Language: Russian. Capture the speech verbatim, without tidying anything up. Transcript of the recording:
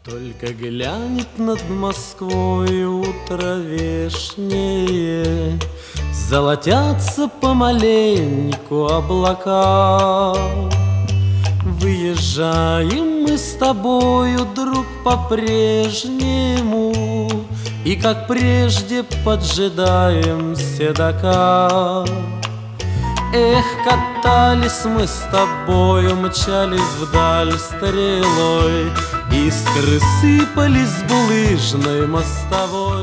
Только глянет над Москвой утро вешнее, золотятся помаленьку облака. Выезжаем мы с тобою, друг, по-прежнему, и, как прежде, поджидаем седока. Эх, катались мы с тобою, мчались вдаль стрелой, искры сыпались с булыжной мостовой.